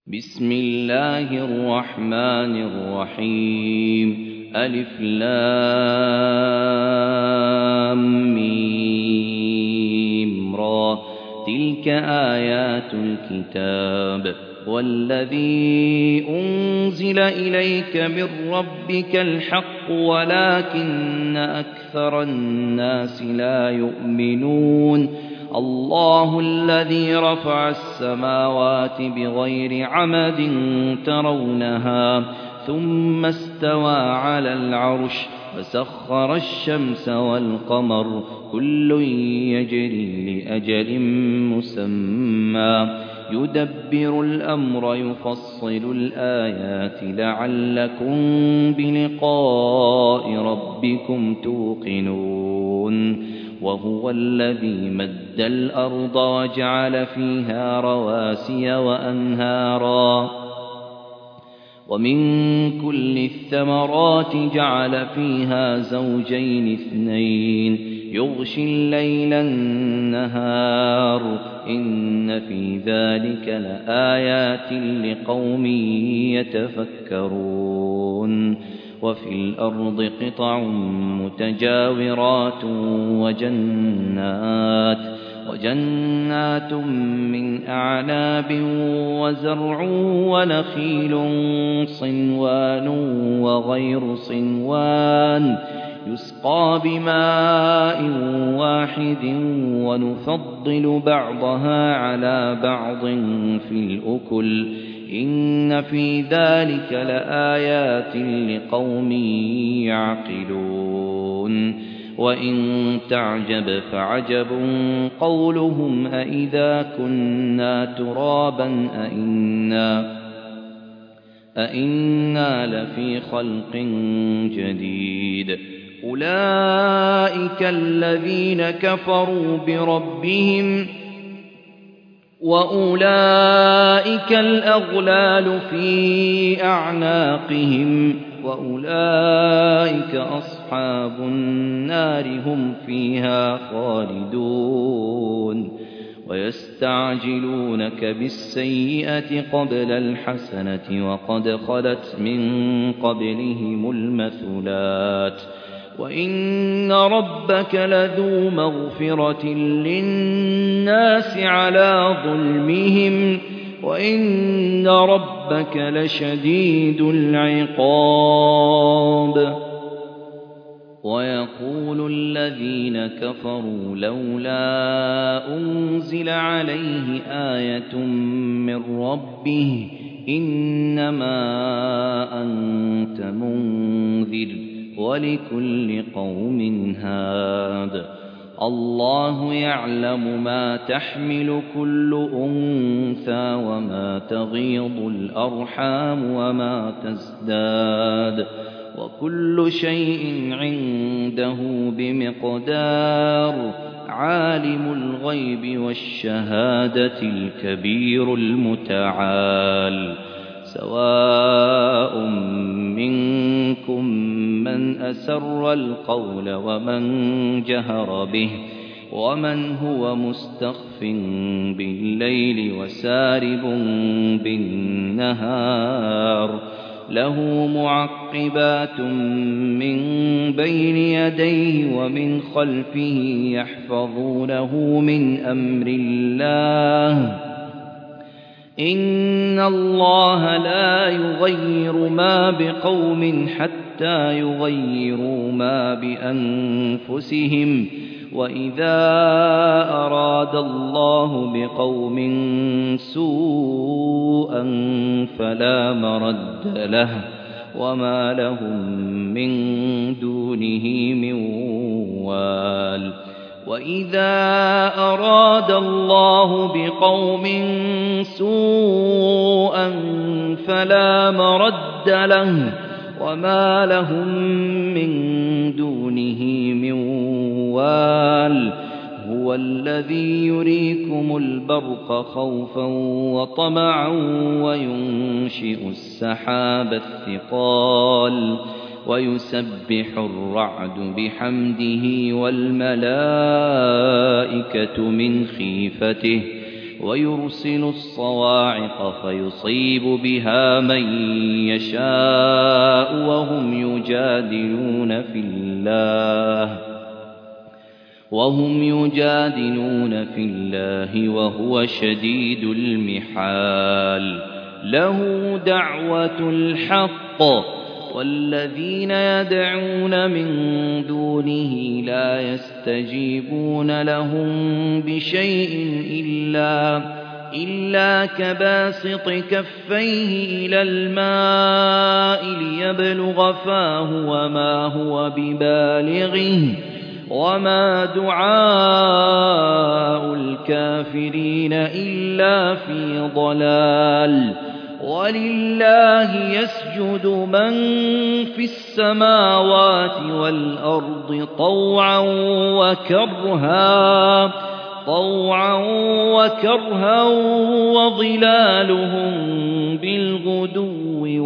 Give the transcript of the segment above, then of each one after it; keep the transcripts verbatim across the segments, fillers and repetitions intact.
بسم الله الرحمن الرحيم ألف لام ميم را تلك آيات الكتاب والذي أنزل إليك من ربك الحق ولكن أكثر الناس لا يؤمنون الله الذي رفع السماوات بغير عمد ترونها ثم استوى على العرش فسخر الشمس والقمر كل يجري لأجل مسمى يدبر الأمر يفصل الآيات لعلكم بلقاء ربكم توقنون وهو الذي مد الأرض وجعل فيها رواسي وأنهارا ومن كل الثمرات جعل فيها زوجين اثنين يغشي الليل النهار إن في ذلك لآيات لقوم يتفكرون وفي الأرض قطع متجاورات وجنات وجنات من أعناب وزرع ونخيل صنوان وغير صنوان يسقى بماء واحد ونفضل بعضها على بعض في الأكل إن في ذلك لآيات لقوم يعقلون وإن تعجب فعجب قولهم أإذا كنا ترابا أإنا, أإنا لفي خلق جديد أولئك الذين كفروا بربهم وأولئك الأغلال في أعناقهم وأولئك أصحاب النار هم فيها خالدون ويستعجلونك بالسيئة قبل الحسنة وقد خلت من قبلهم المثلات وإن ربك لذو مغفرة للناس على ظلمهم وإن ربك لشديد العقاب ويقول الذين كفروا لولا أنزل عليه آية من ربه إنما أنت منذر ولكل قوم هاد الله يعلم ما تحمل كل أنثى وما تغيض الأرحام وما تزداد وكل شيء عنده بمقدار عالم الغيب والشهادة الكبير المتعال سواء منكم من أسر القول ومن جهر به ومن هو مستخف بالليل وسارب بالنهار له معقبات من بين يديه ومن خلفه يحفظونه من أمر الله إن الله لا يغير ما بقوم حتى يغيروا ما بأنفسهم وإذا أراد الله بقوم سوءا فلا مرد له وما لهم من دونه من وال وإذا أراد الله بقوم سوءا فلا مرد له وما لهم من دونه من وال هو الذي يريكم البرق خوفا وطمعا وينشئ السحاب الثقال ويسبح الرعد بحمده والملائكة من خيفته ويرسل الصواعق فيصيب بها من يشاء وهم يجادلون في الله وهم يجادلون في الله وهو شديد المحال له دعوة الحق والذين يدعون من دونه لا يستجيبون لهم بشيء إلا, إلا كباسط كفيه إلى الماء ليبلغ فاه وما هو ببالغه وما دعاء الكافرين إلا في ضلال ولله يسجد من في السماوات والأرض طوعا وكرها طوعا وكرها وظلالهم بالغدو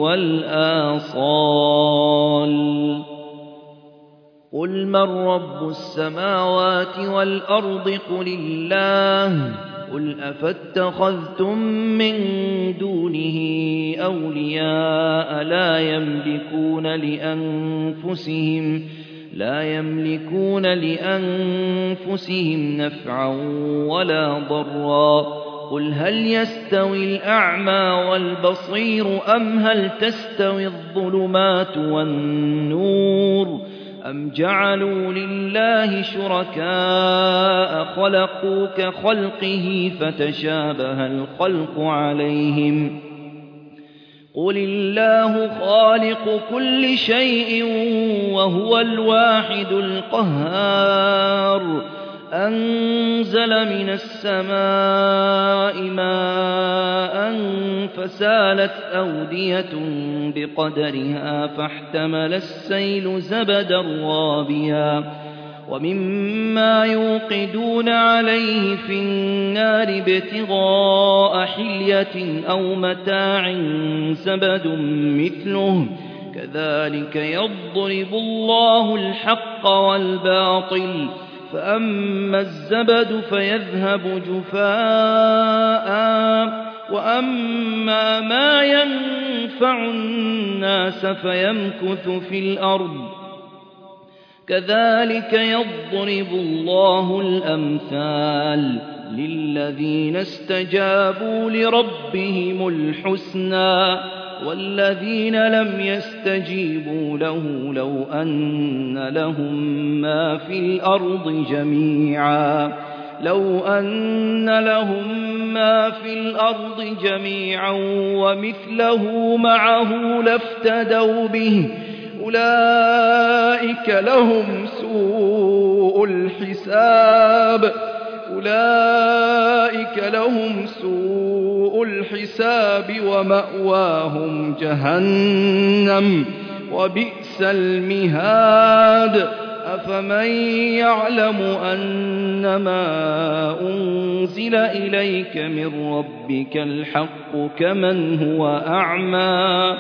والآصال قل من رب السماوات والأرض قل الله قل أفاتخذتم من دونه أولياء لا يملكون لأنفسهم لا يملكون لأنفسهم نفعا ولا ضرا قل هل يستوي الأعمى والبصير أم هل تستوي الظلمات والنور أم جعلوا لله شركاء خلقوا كخلقه فتشابه الخلق عليهم قل الله خالق كل شيء وهو الواحد القهار أنزل من السماء ماء فسالت أودية بقدرها فاحتمل السيل زبدا رابيا ومما يوقدون عليه في النار ابتغاء حلية أو متاع زبد مثله كذلك يضرب الله الحق والباطل فأما الزبد فيذهب جفاء وأما ما ينفع الناس فيمكث في الأرض كذلك يضرب الله الأمثال للذين استجابوا لربهم الحسنى والذين لم يستجيبوا له لو أن لهم ما في الأرض جميعا لو أن لهم ما في الأرض جميعا ومثله معه لافتدوا به أولئك لهم سوء الحساب أولئك لهم سوء الحساب ومأواهم جهنم وبئس المهاد أفمن يعلم أنما أنزل إليك من ربك الحق كمن هو أعمى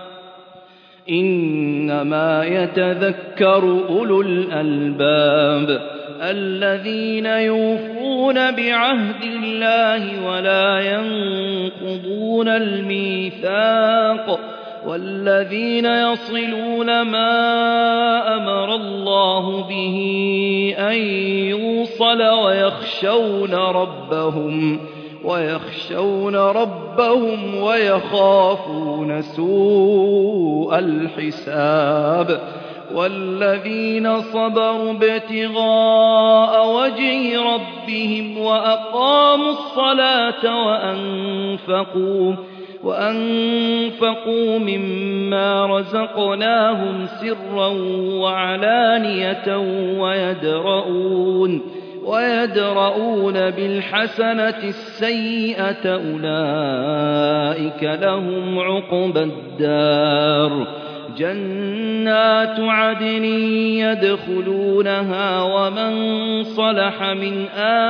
إنما يتذكر أولو الألباب الذين يوفون بعهد الله ولا ينقضون الميثاق والذين يصلون ما أمر الله به أن يوصل ويخشون ربهم ويخشون ربهم ويخافون سوء الحساب والذين صبروا ابتغاء وجه ربهم وأقاموا الصلاة وأنفقوا وأنفقوا مما رزقناهم سرا وعلانية ويدرؤون ويدرؤون بالحسنة السيئة أولئك لهم عقبى الدار جنات عدن يدخلونها ومن صلح من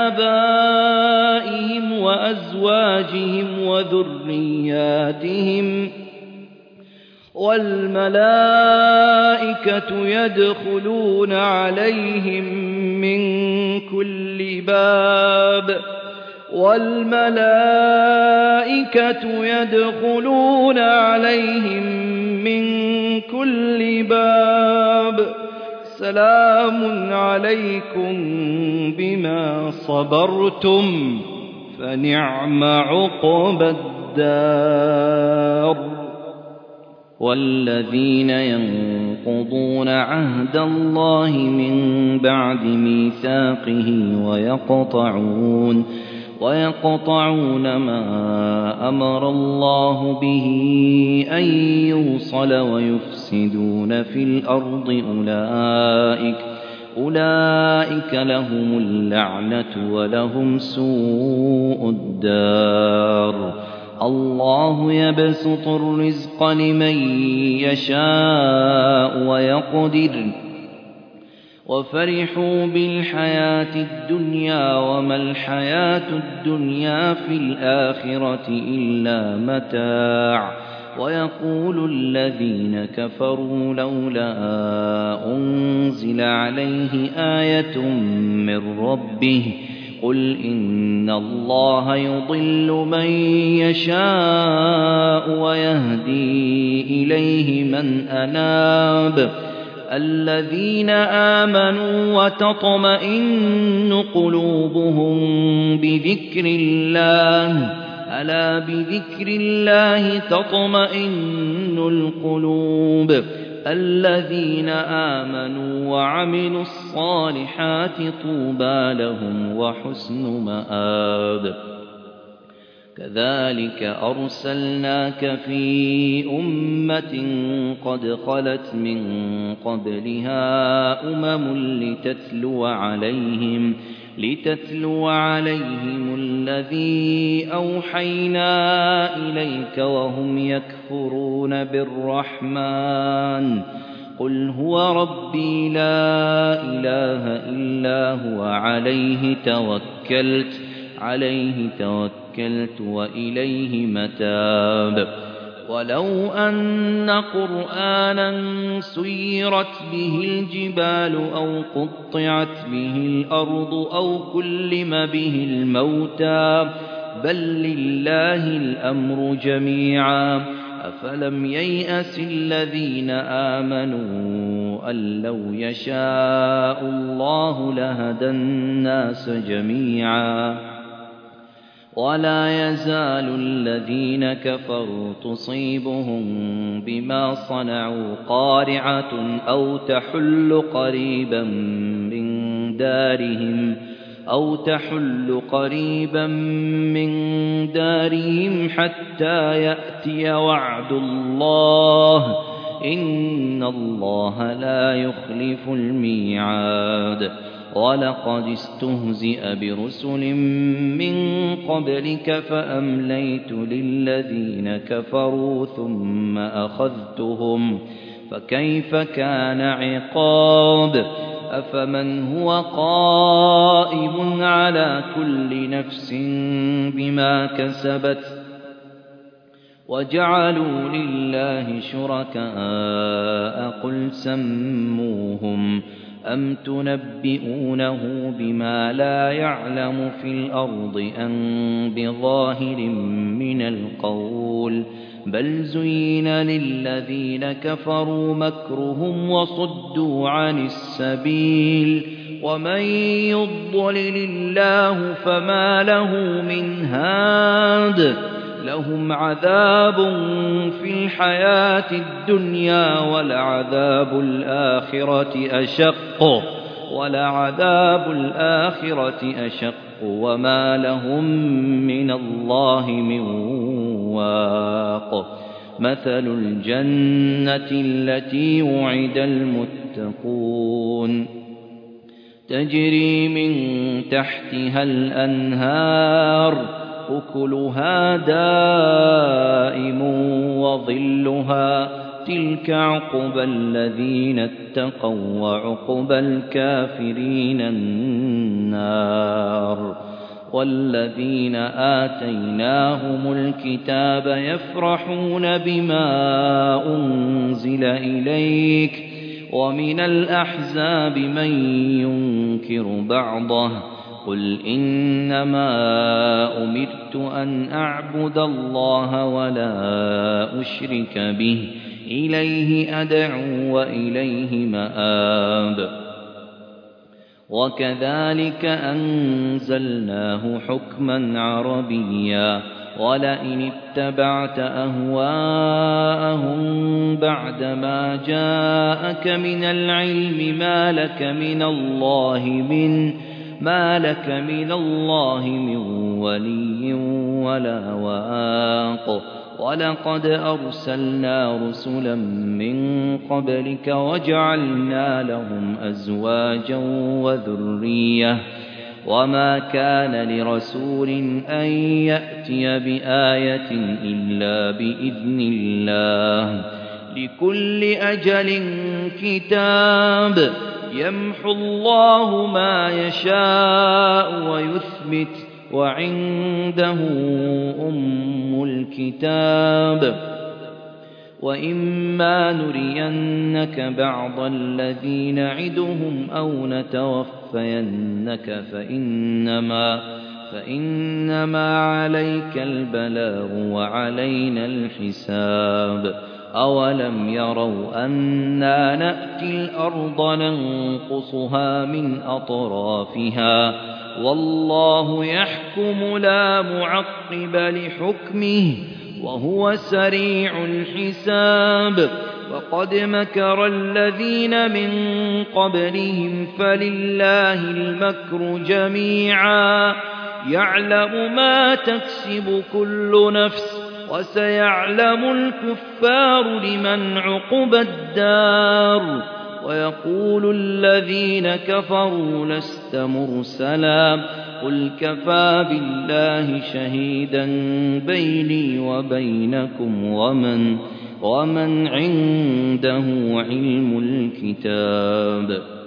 آبائهم وأزواجهم وذرياتهم والملائكة يدخلون عليهم من كل باب والملائكة يدخلون عليهم من كل باب سلام عليكم بما صبرتم فنعم عقبى الدار. والذين ينقضون عهد الله من بعد ميثاقه ويقطعون ويقطعون ما أمر الله به أن يوصل ويفسدون في الأرض أولئك أولئك لهم اللعنة ولهم سوء الدار. الله يبسط الرزق لمن يشاء ويقدر وفرحوا بالحياة الدنيا وما الحياة الدنيا في الآخرة إلا متاع. ويقول الذين كفروا لولا أنزل عليه آية من ربه قل إن الله يضل من يشاء ويهدي إليه من أناب. الذين آمنوا وتطمئن قلوبهم بذكر الله ألا بذكر الله تطمئن القلوب. الذين آمنوا وعملوا الصالحات طوبى لهم وحسن مآب. كذلك أرسلناك في أمة قد خلت من قبلها أمم لتتلو عليهم لتتلو عليهم الذي أوحينا إليك وهم يكفرون بالرحمن قل هو ربي لا إله إلا هو عليه توكلت عليه توكلت وإليه متاب. ولو أن قرآنا سيرت به الجبال أو قطعت به الأرض أو كلم به الموتى بل لله الأمر جميعا أفلم ييأس الذين آمنوا أن لو يشاء الله لهدى الناس جميعا. ولا يزال الذين كفروا تصيبهم بما صنعوا قارعة أو تحل قريبا من دارهم أو تحل قريبا من دارهم حتى يأتي وعد الله إن الله لا يخلف الميعاد. ولقد استهزئ برسل من قبلك فأمليت للذين كفروا ثم أخذتهم فكيف كان عقاب. أفمن هو قائم على كل نفس بما كسبت وجعلوا لله شركاء قل سموهم أم تنبئونه بما لا يعلم في الأرض أم بظاهر من القول بل زين للذين كفروا مكرهم وصدوا عن السبيل ومن يضلل الله فما له من هاد. لهم عذاب في الحياة الدنيا ولعذاب الآخرة أشق ولعذاب الآخرة أشق وما لهم من الله من واق. مثل الجنة التي وعد المتقون تجري من تحتها الأنهار أكلها دائم وظلها تلك عقبى الذين اتقوا وعقبى الكافرين النار. والذين آتيناهم الكتاب يفرحون بما أنزل إليك ومن الأحزاب من ينكر بعضه قل إنما أمرت أن أعبد الله ولا أشرك به إليه أدعو وإليه مآب وكذلك أنزلناه حكما عربيا ولئن اتبعت أهواءهم بعدما جاءك من العلم ما لك من الله من ما لك من الله من ولي ولا واق ولقد أرسلنا رسلا من قبلك وجعلنا لهم أزواجا وذرية وما كان لرسول أن يأتي بآية إلا بإذن الله لكل أجل كتاب يمحو الله ما يشاء ويثبت وعنده أم الكتاب وإما نرينك بعض الذي نعدهم أو نتوفينك فإنما, فإنما عليك البلاغ وعلينا الحساب أولم يروا أنا نأتي الأرض ننقصها من أطرافها والله يحكم لا معقب لحكمه وهو سريع الحساب وقد مكر الذين من قبلهم فلله المكر جميعا يعلم ما تكسب كل نفس وسيعلم الكفار لمن عقبى الدار ويقول الذين كفروا لست مرسلا قل كفى بالله شهيدا بيني وبينكم ومن, ومن عنده علم الكتاب